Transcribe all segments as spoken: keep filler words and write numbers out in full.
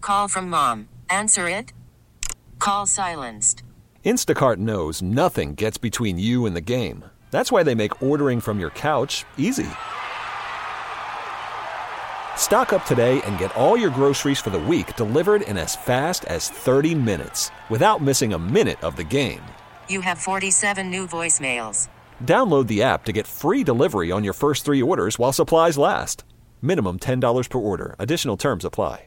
Call from mom. Answer it. Call silenced. Instacart knows nothing gets between you and the game. That's why they make ordering from your couch easy. Stock up today and get all your groceries for the week delivered in as fast as thirty minutes without missing a minute of the game. You have forty-seven new voicemails. Download the app to get free delivery on your first three orders while supplies last. Minimum ten dollars per order. Additional terms apply.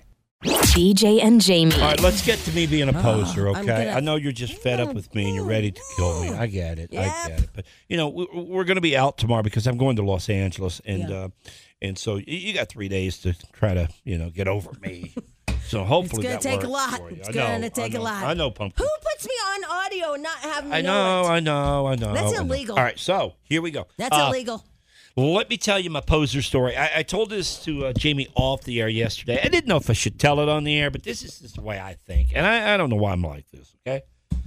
B J and Jamie. All right, let's get to me being a poser, Oh, I'm okay? gonna- I know you're just fed up with me and you're ready to kill me. I get it. I Yep. get it. But, you know, we- we're going to be out tomorrow because I'm going to Los Angeles. And Yeah. uh, and so you- you got three days to try to, you know, get over me. So hopefully It's that gonna take a works lot. for you. It's I know, gonna take I a know, lot. I know, Pumpkin. Who puts me on audio and not have me I know, know, it? I know, I know. That's I know. illegal. All right, so here we go. That's Uh, illegal. Let me tell you my poser story. I, I told this to uh, Jamie off the air yesterday. I didn't know if I should tell it on the air, but this is just the way I think. And I, I don't know why I'm like this, okay?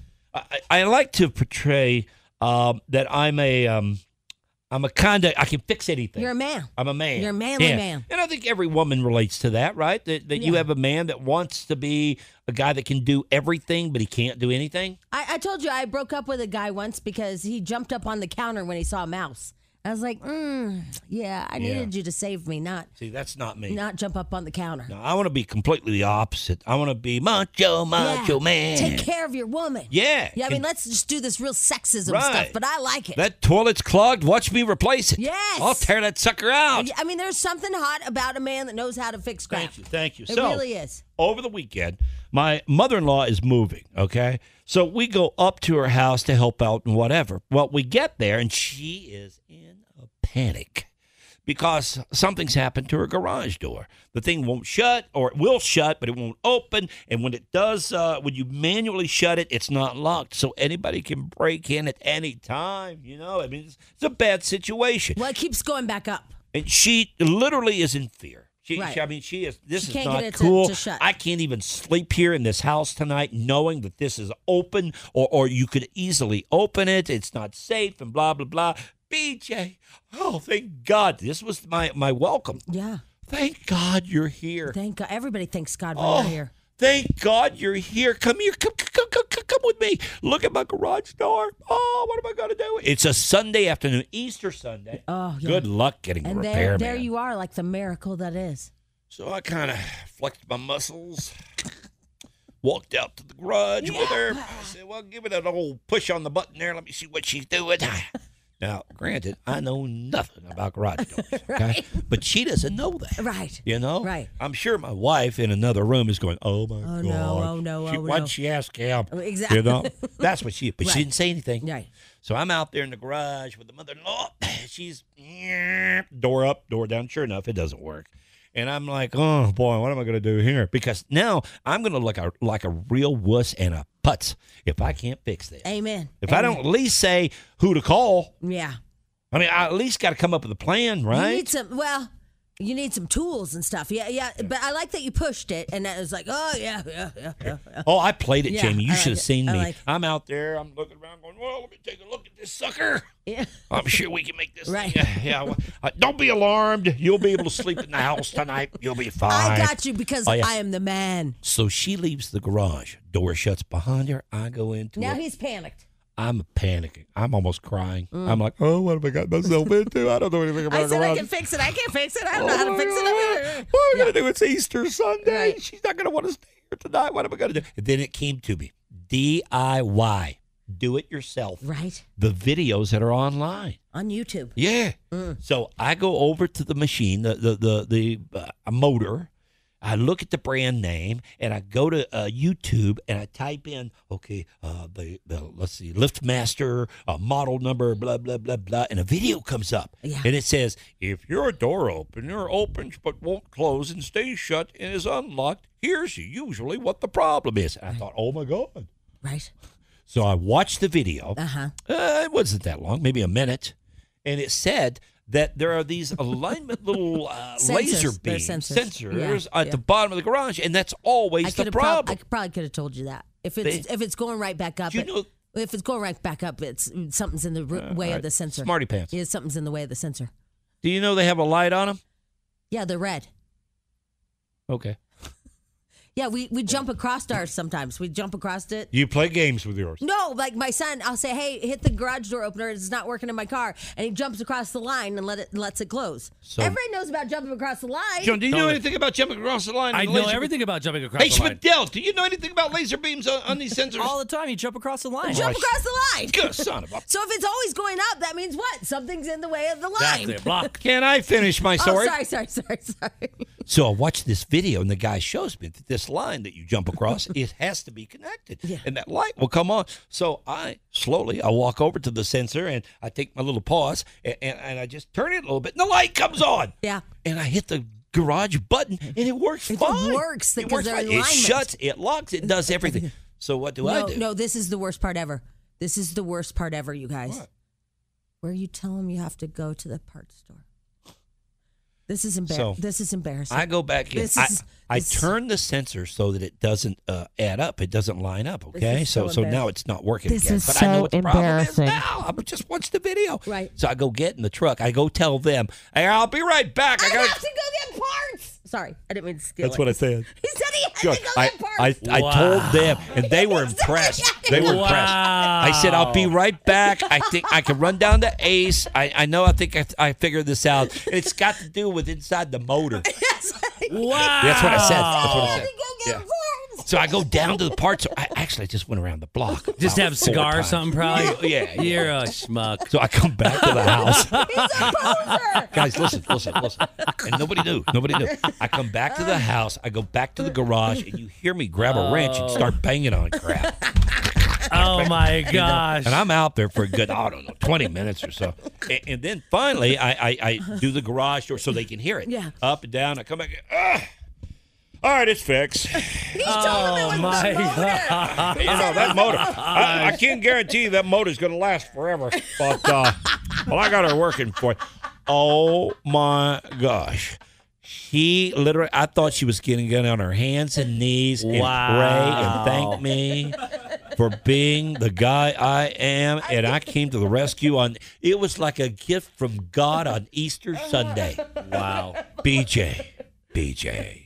I, I like to portray um, that I'm a, um, I'm a kind of, I can fix anything. You're a man. I'm a man. You're a manly Yeah. man. And I think every woman relates to that, right? That, that you Yeah. have a man that wants to be a guy that can do everything, but he can't do anything. I, I told you I broke up with a guy once because he jumped up on the counter when he saw a mouse. I was like, mm, yeah, I Yeah. needed you to save me, not See, that's not me. not jump up on the counter. No, I want to be completely the opposite. I want to be macho, macho Yeah. man. Take care of your woman. Yeah. Yeah, I mean, And let's just do this real sexism Right. stuff, but I like it. that toilet's clogged. Watch me replace it. Yes. I'll tear that sucker out. I mean, there's something hot about a man that knows how to fix crap. Thank you. Thank you. It so, really is. over the weekend, my mother-in-law is moving, okay? So we go up to her house to help out and whatever. Well, we get there, and she is in a panic because something's happened to her garage door. The thing won't shut, or it will shut, but it won't open. And when it does, uh, when you manually shut it, it's not locked. So anybody can break in at any time, you know? I mean, it's, it's a bad situation. Well, it keeps going back up. And she literally is in fear. She, Right. she- I mean, she is. This She is can't not get it to- cool. to shut. I can't even sleep here in this house tonight, knowing that this is open, or or you could easily open it. It's not safe, and blah blah blah. B J, oh thank God, this was my my welcome. Yeah. Thank God you're here. Thank God. Everybody thanks God when Oh, you're here. thank God you're here. Come here. Come, come, come, come, come with me. Look at my garage door. Oh, what am I going to do? It's a Sunday afternoon, Easter Sunday. Oh, yeah. Good luck getting a And repair, there, there man. you are, like the miracle that is. So I kind of flexed my muscles, walked out to the garage with her. I said, well, give it an old push on the button there. Let me see what she's doing. Now, granted, I know nothing about garage doors, okay? Right. But she doesn't know that. Right. You know? Right. I'm sure my wife in another room is going, oh, my Oh, God. no, oh, no, She, oh, why'd no. she ask him? Oh, exactly. You know? That's what she, but Right. she didn't say anything. Right. So I'm out there in the garage with the mother-in-law. She's door up, door down. Sure enough, it doesn't work. And I'm like, oh, boy, what am I going to do here? Because now I'm going to look a, like a real wuss and a putz if I can't fix this. Amen. If I don't at least say who to call, Yeah. I mean, I at least got to come up with a plan, right? You need some, well, you need some tools and stuff. Yeah, yeah. But I like that you pushed it and that was like, oh, yeah, yeah, yeah, yeah. yeah. Oh, I played it, Yeah, Jamie. You I should have like it. seen I me. like it. I'm out there. I'm looking around going, well, let me take a look at this sucker. Yeah. I'm sure we can make this Right. thing. Yeah, well, uh, don't be alarmed. You'll be able to sleep in the house tonight. You'll be fine. I got you because Oh, yeah. I am the man. So she leaves the garage. Door shuts behind her. I go into Now it. he's panicked. I'm panicking. I'm almost crying. I'm like, oh, what have I got myself into? I don't know anything about I said I garage. can fix it. I can't fix it. I don't know how to fix What am it. I going to do? It's Easter Sunday. Right. She's not going to want to stay here tonight. What am I going to do? And then it came to me. D I Y. Do it yourself. Right. The videos that are online. On YouTube. Yeah. So I go over to the machine, the the the, the uh, motor. I look at the brand name and I go to uh, YouTube and I type in, okay, uh, the, the let's see, LiftMaster uh, model number, blah blah blah blah, and a video comes up, Yeah. and it says, if your door opener opens but won't close and stays shut and is unlocked, here's usually what the problem is. And I thought, oh my God. Right. So I watched the video. Uh-huh. Uh, it wasn't that long, maybe a minute. And it said that there are these alignment little uh, Sensors. laser They're beam sensors. sensors Yeah, at yeah. the bottom of the garage, and that's always I the could have prob- I problem. could- probably could have told you that. If it's They- if it's going right back up, You it- know- if it's going right back up, it's something's in the r- Uh, way all of right. the sensor. Smarty pants. Yeah, something's in the way of the sensor. Do you know they have a light on them? Yeah, they're red. Okay. Yeah, we, we jump across ours sometimes. We jump across it. You play games with yours. No, like my son, I'll say, hey, hit the garage door opener. It's not working in my car. And he jumps across the line and let it lets it close. So, everybody knows about jumping across the line. John, do you know anything about jumping across the line? I the know laser everything beam? about jumping across hey, the line. Hey, Schmidl, do you know anything about laser beams on, on these sensors? All the time, you jump across the line. Jump across the line. Good son of a... So if it's always going up, that means what? Something's in the way of the line. That's it. Block. Can I finish my story? Oh, sorry, sorry, sorry, sorry. So I watched this video, and the guy shows me that this line that you jump across, it has to be connected, Yeah. and that light will come on. So I slowly, I walk over to the sensor, and I take my little pause, and, and, and I just turn it a little bit, and the light comes on. Yeah. And I hit the garage button, and it works It fine. works It because works they're fine. in It alignment. shuts, it locks, it does everything. So what do no, I do? No, this is the worst part ever. This is the worst part ever, you guys. What? Where you tell them you have to go to the parts store. This is embar- So, This is embarrassing. I go back in. This I, is- I this- turn the sensor so that it doesn't uh, add up. It doesn't line up. This Okay, is so so so now embarrassing. it's not working This again. is But I know so what the problem is embarrassing. now. I just watched the video. Right. So I go get in the truck. I go tell them, "Hey, I'll be right back. I I got." have to go get parts. Sorry, I didn't mean to steal That's it. what I said. He said he had Good. to go I, get parts. I, I Wow. told them, and they were impressed. They were impressed. I said, "I'll be right back. I think I can run down to Ace. I, I know. I think I, I figured this out. It's got to do with inside the motor." Wow. That's what I said. That's what I I had said. to go get Yeah. parts. So I go down to the parts. I actually just went around the block. Just about have a four cigar or times. something, probably. Yeah. You're a schmuck. So I come back to the house. He's a poser. Guys, listen, listen, listen. And nobody knew. Nobody knew. I come back to the house. I go back to the garage, and you hear me grab a wrench and start banging on crap. Oh, my gosh. And I'm out there for a good, I don't know, twenty minutes or so. And, and then finally, I, I, I do the garage door so they can hear it. Yeah. Up and down. I come back. Ugh. All right, it's fixed. He told him it was my the motor. You know, that motor, I, I can't guarantee you that motor's going to last forever. But, uh, well, I got her working for it. Oh, my gosh. He literally, I thought she was getting get on her hands and knees and Wow. pray and thank me for being the guy I am. And I came to the rescue on, it was like a gift from God on Easter Sunday. Wow. B J, B J.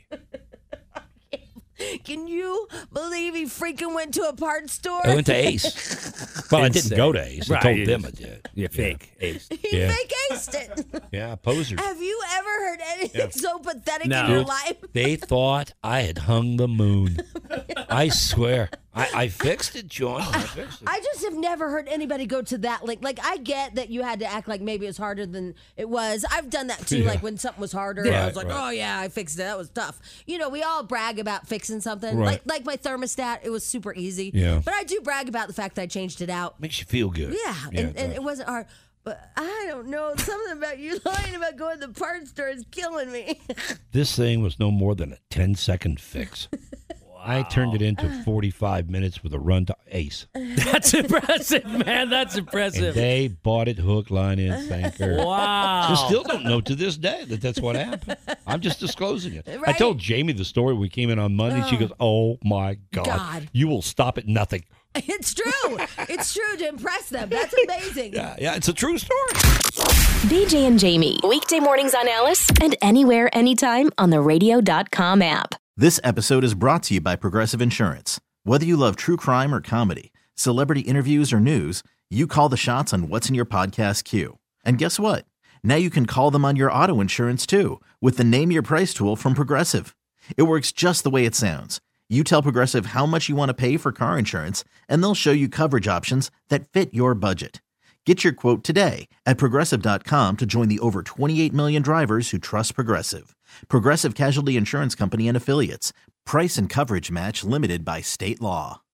Can you believe he freaking went to a parts store? I went to Ace. Well, I didn't go to Ace. I Right, told you them just- I did. You're fake. Ace. He Yeah. fake aced it. Yeah, posers. Have you ever heard anything so pathetic No. in your Dude, life? They thought I had hung the moon. I swear. I, I fixed it, John. I fixed it. I just have never heard anybody go to that. Like, like I get that you had to act like maybe it was harder than it was. I've done that too. Yeah. Like when something was harder, Right, I was like, right. oh yeah, I fixed it. That was tough. You know, we all brag about fixing something. Right. Like, like my thermostat, it was super easy. Yeah. But I do brag about the fact that I changed it out. Makes you feel good. Yeah, Yeah, and, it and does. it wasn't hard. But I don't know. Something about you lying about going to the parts store is killing me. This thing was no more than a ten second fix. I turned it into forty-five minutes with a run to Ace. That's impressive, man. That's And impressive. they bought it hook, line, and sinker. Wow. I still don't know to this day that that's what happened. I'm just disclosing it. I Right. told Jamie the story when we came in on Monday. She goes, "Oh my God, God. you will stop at nothing." It's true. It's true to impress them. That's amazing. Yeah, yeah, it's a true story. B J and Jamie. Weekday mornings on Alice and anywhere, anytime on the radio dot com app. This episode is brought to you by Progressive Insurance. Whether you love true crime or comedy, celebrity interviews or news, you call the shots on what's in your podcast queue. And guess what? Now you can call them on your auto insurance too with the Name Your Price tool from Progressive. It works just the way it sounds. You tell Progressive how much you want to pay for car insurance, and they'll show you coverage options that fit your budget. Get your quote today at Progressive dot com to join the over twenty-eight million drivers who trust Progressive. Progressive Casualty Insurance Company and Affiliates. Price and coverage match limited by state law.